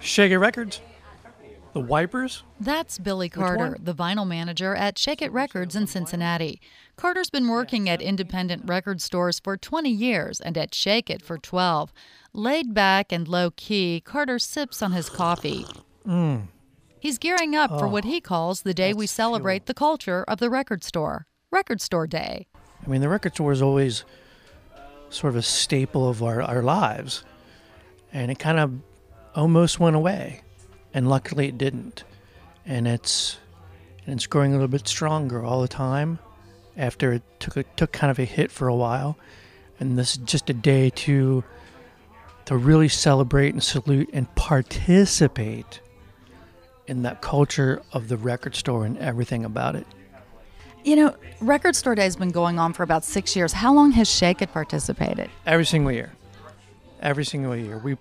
Shake It Records. The Wipers? That's Billy Carter, the vinyl manager at Shake It Records in Cincinnati. Carter's been working at independent record stores for 20 years and at Shake It for 12. Laid back and low-key, Carter sips on his coffee. He's gearing up for what he calls the day we celebrate the culture of the record store, Record Store Day. I mean, the record store is always sort of a staple of our lives, and it kind of almost went away, and luckily it didn't. And it's growing a little bit stronger all the time after it took kind of a hit for a while. And this is just a day to really celebrate and salute and participate in that culture of the record store and everything about it. You know, Record Store Day has been going on for about 6 years. How long has Shake It participated? Every single year. Every single year. We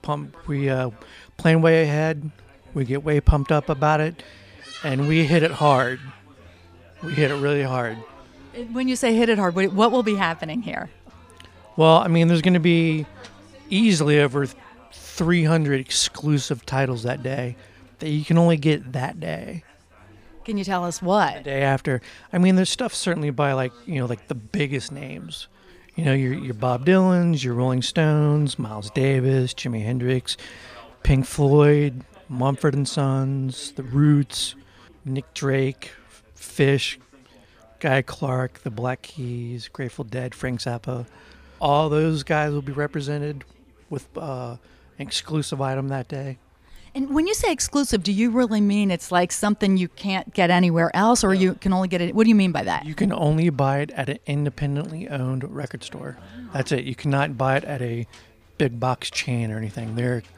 plan way ahead. We get way pumped up about it, and we hit it hard. We hit it really hard. When you say hit it hard, what will be happening here? Well, I mean, there's going to be easily over 300 exclusive titles that day that you can only get that day. Can you tell us what? The day after. I mean, there's stuff certainly by like the biggest names. You know, your Bob Dylans, your Rolling Stones, Miles Davis, Jimi Hendrix, Pink Floyd, Mumford & Sons, The Roots, Nick Drake, Fish, Guy Clark, The Black Keys, Grateful Dead, Frank Zappa. All those guys will be represented with an exclusive item that day. And when you say exclusive, do you really mean it's like something you can't get anywhere else, or you can only get it? What do you mean by that? You can only buy it at an independently owned record store. That's it. You cannot buy it at a big box chain or anything.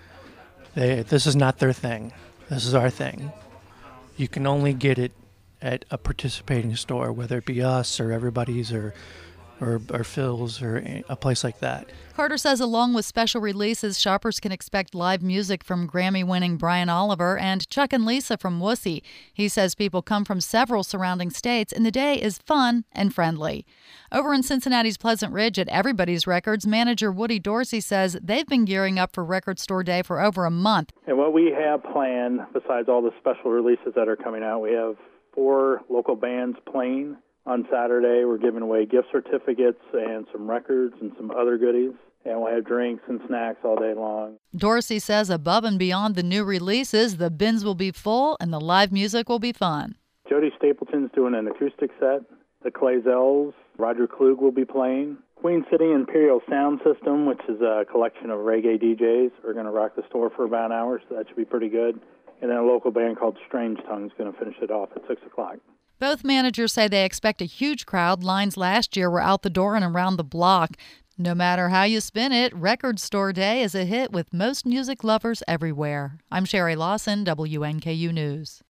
This is not their thing. This is our thing. You can only get it at a participating store, whether it be us or everybody's or Phil's or a place like that. Carter says along with special releases, shoppers can expect live music from Grammy-winning Brian Oliver and Chuck and Lisa from Wussy. He says people come from several surrounding states, and the day is fun and friendly. Over in Cincinnati's Pleasant Ridge at Everybody's Records, manager Woody Dorsey says they've been gearing up for Record Store Day for over a month. And what we have planned, besides all the special releases that are coming out, we have 4 local bands playing. On Saturday, we're giving away gift certificates and some records and some other goodies. And we'll have drinks and snacks all day long. Dorsey says above and beyond the new releases, the bins will be full and the live music will be fun. Jody Stapleton's doing an acoustic set. The Clazells, Roger Klug will be playing. Queen City Imperial Sound System, which is a collection of reggae DJs, are going to rock the store for about an hour, so that should be pretty good. And then a local band called Strange Tongue is going to finish it off at 6 o'clock. Both managers say they expect a huge crowd. Lines last year were out the door and around the block. No matter how you spin it, Record Store Day is a hit with most music lovers everywhere. I'm Sherry Lawson, WNKU News.